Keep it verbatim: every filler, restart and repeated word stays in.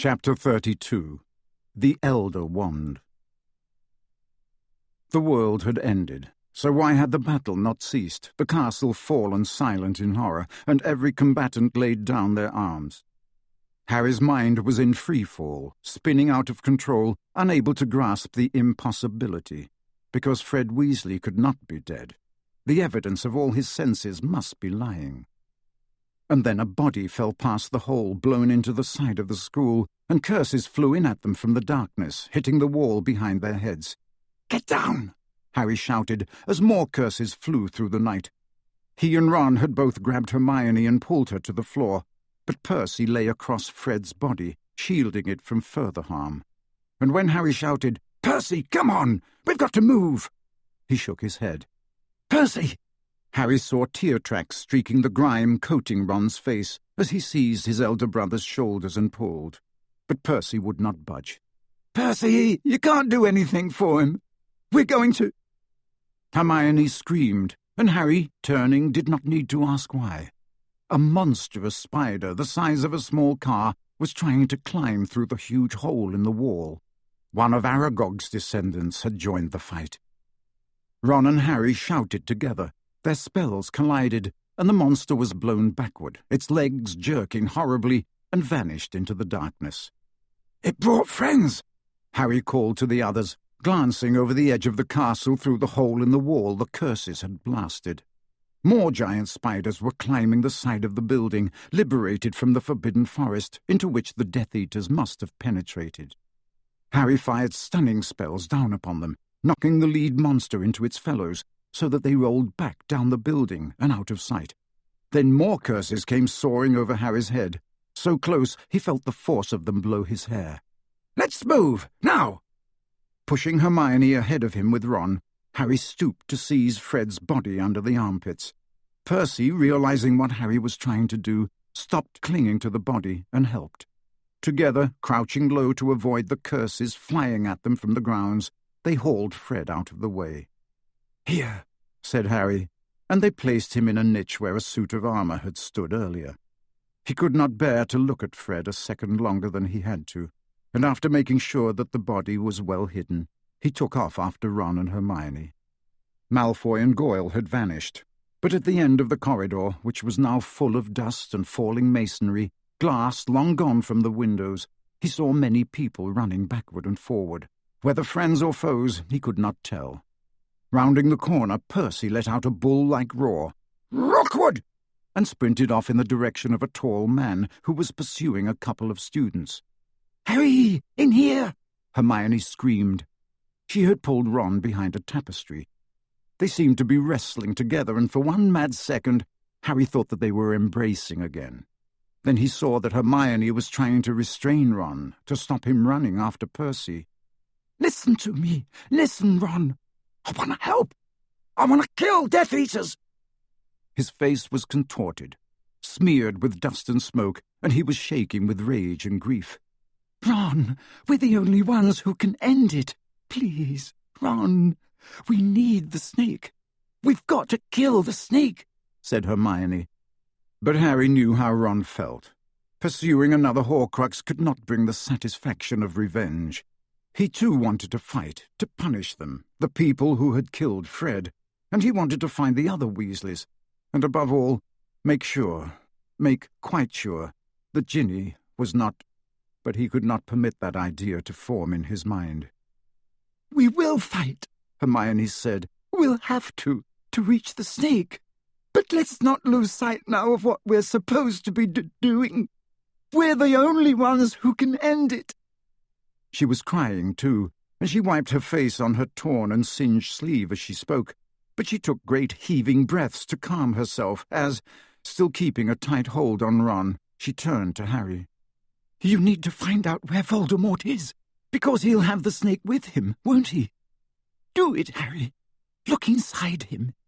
Chapter thirty-two. The Elder Wand. The world had ended, so why had the battle not ceased, the castle fallen silent in horror, and every combatant laid down their arms? Harry's mind was in free fall, spinning out of control, unable to grasp the impossibility, because Fred Weasley could not be dead. The evidence of all his senses must be lying. And then a body fell past the hole blown into the side of the school, and curses flew in at them from the darkness, hitting the wall behind their heads. "Get down!" Harry shouted, as more curses flew through the night. He and Ron had both grabbed Hermione and pulled her to the floor, but Percy lay across Fred's body, shielding it from further harm. And when Harry shouted, "Percy, come on! We've got to move!" he shook his head. "Percy!" Harry saw tear tracks streaking the grime coating Ron's face as he seized his elder brother's shoulders and pulled. But Percy would not budge. "Percy, you can't do anything for him. We're going to—" Hermione screamed, and Harry, turning, did not need to ask why. A monstrous spider, the size of a small car, was trying to climb through the huge hole in the wall. One of Aragog's descendants had joined the fight. Ron and Harry shouted together. Their spells collided, and the monster was blown backward, its legs jerking horribly, and vanished into the darkness. "It brought friends!" Harry called to the others, glancing over the edge of the castle through the hole in the wall the curses had blasted. More giant spiders were climbing the side of the building, liberated from the forbidden forest, into which the Death Eaters must have penetrated. Harry fired stunning spells down upon them, knocking the lead monster into its fellows, so that they rolled back down the building and out of sight. Then more curses came soaring over Harry's head, so close he felt the force of them blow his hair. "Let's move, now!" Pushing Hermione ahead of him with Ron, Harry stooped to seize Fred's body under the armpits. Percy, realizing what Harry was trying to do, stopped clinging to the body and helped. Together, crouching low to avoid the curses flying at them from the grounds, they hauled Fred out of the way. "Here," said Harry, and they placed him in a niche where a suit of armor had stood earlier. He could not bear to look at Fred a second longer than he had to, and after making sure that the body was well hidden, he took off after Ron and Hermione. Malfoy and Goyle had vanished, but at the end of the corridor, which was now full of dust and falling masonry, glass long gone from the windows, he saw many people running backward and forward. Whether friends or foes, he could not tell. Rounding the corner, Percy let out a bull-like roar, "Rookwood!" and sprinted off in the direction of a tall man who was pursuing a couple of students. "Harry, in here!" Hermione screamed. She had pulled Ron behind a tapestry. They seemed to be wrestling together, and for one mad second, Harry thought that they were embracing again. Then he saw that Hermione was trying to restrain Ron, to stop him running after Percy. "Listen to me! Listen, Ron! I want to help! I want to kill Death Eaters!" His face was contorted, smeared with dust and smoke, and he was shaking with rage and grief. "Ron, we're the only ones who can end it. Please, Ron, we need the snake. We've got to kill the snake," said Hermione. But Harry knew how Ron felt. Pursuing another Horcrux could not bring the satisfaction of revenge. He too wanted to fight, to punish them, the people who had killed Fred, and he wanted to find the other Weasleys, and above all, make sure, make quite sure, that Ginny was not... But he could not permit that idea to form in his mind. "We will fight," Hermione said. "We'll have to, to reach the snake. But let's not lose sight now of what we're supposed to be d- doing. We're the only ones who can end it." She was crying, too, and she wiped her face on her torn and singed sleeve as she spoke, but she took great heaving breaths to calm herself as, still keeping a tight hold on Ron, she turned to Harry. "You need to find out where Voldemort is, because he'll have the snake with him, won't he? Do it, Harry. Look inside him.